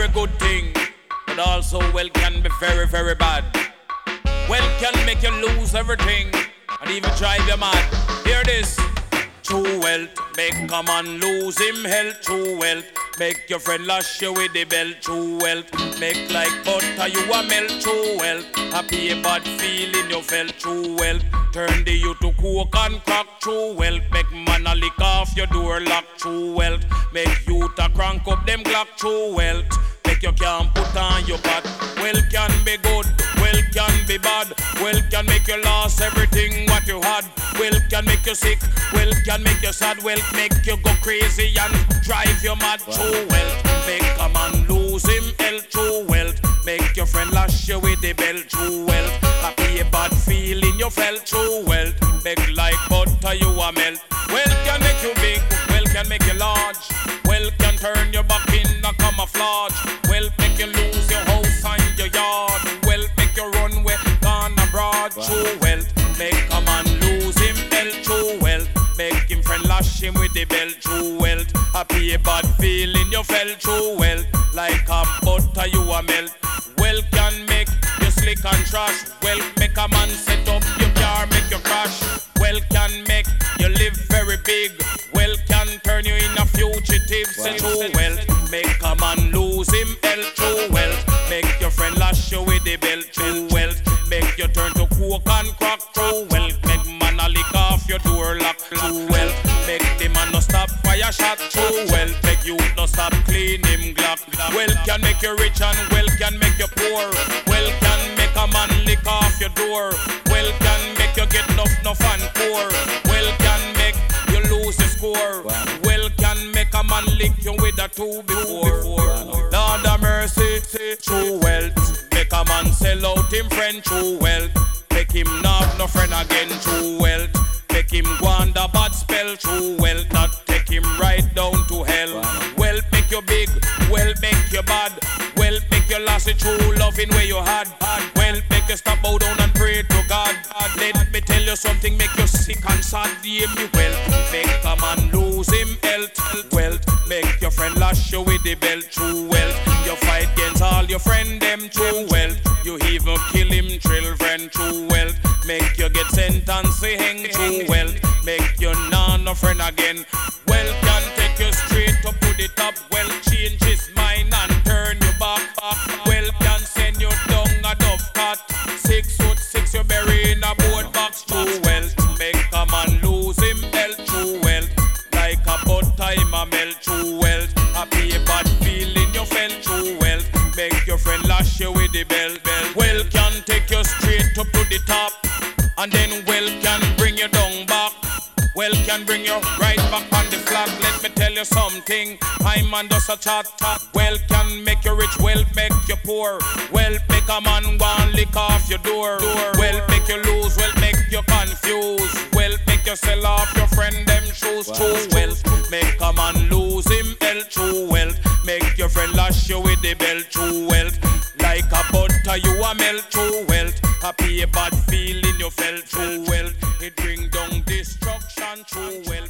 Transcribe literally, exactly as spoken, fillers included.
good thing, but also wealth can be very, very bad. Wealth can make you lose everything and even drive you mad. Hear this. True wealth make a man lose him health. True wealth make your friend lash you with the belt. True wealth make like butter you a melt. True wealth happy a bad feeling you felt. True wealth turn the you to coke and crack. True wealth make man a lick off your door lock. True wealth make you to crank up them Glock. True wealth make you can't put on your pot. Wealth can be good, wealth can be bad. Wealth can make you lose everything what you had. Wealth can make you sick, wealth can make you sad. Wealth make you go crazy and drive you mad. Wow. True wealth make a man lose him health. True wealth make your friend lash you with the belt. True wealth happy a bad feeling you felt. True wealth make like butter you a melt. Wealth can make you big, wealth can make you large. Wealth can turn your back in a camouflage. Wealth make you lose your house and your yard. Wealth make you run away gone abroad. Wow. True wealth make a man lose him health. True wealth make him friend lash him with the belt. True wealth happy a bad feeling you felt. True wealth like a butter you a melt. Wealth can make you slick and trash. Wealth make a man set up your car make you crash. Wealth can make you live very big. Wealth can turn you in a fugitive. Wow. True wealth make a man lose him health. True wealth make your friend lash you with the belt. True wealth make you turn to coke and crack. True wealth make man a lick off your door lock. True wealth make the man no stop fire shot. True wealth make you no stop clean him Glock. Wealth can make you rich and wealth can make you poor. Wealth can make a man lick off your door. Wealth can make you get enough, enough and poor. Wealth can make you lose your score. Wow. Wealth can make a man lick you with a two before. Wow. Lord of mercy, true wealth make a man sell out him friend. True wealth make him not have no friend again. True wealth make him go under bad spell. True wealth not take him right down to hell. Wow. Wealth make you big, wealth make you bad. Wealth make you last the true loving where you had. Wealth make you stop bow down and pray to God. Let me tell you something make you sick and sad. Hear me wealth make a man lose him health. Wealth make your friend lash you with the belt. True wealth you fight against all your friend them. True wealth you even kill him children. True wealth make you get sentenced to hang. True wealth make you not no friend again. Wealth can take you straight up to the top. Wealth change his mind and turn you back. Wealth can send you down a dove cot. Six foot six you bury in a board box. True wealth make a man lose him health. True wealth like a butter him a melt. True wealth happy a bad feeling you felt. True wealth make your friend lash you with the bell. bell. Wealth can take you straight up to the top, and then wealth can bring you down back. Wealth can bring you right back on the flag. Let me tell you something, I'm man does a chat chat. Wealth can make you rich, wealth make you poor. Wealth make a man one lick off your door. door. Wealth make you lose, wealth make you confused. Wealth make you sell off your friend them shoes. Wow. True wealth make a man lose him health. True wealth make your friend lash you with the belt. True wealth like a butter you a melt. True wealth happy a bad feeling you felt. True wealth it bring down destruction. True wealth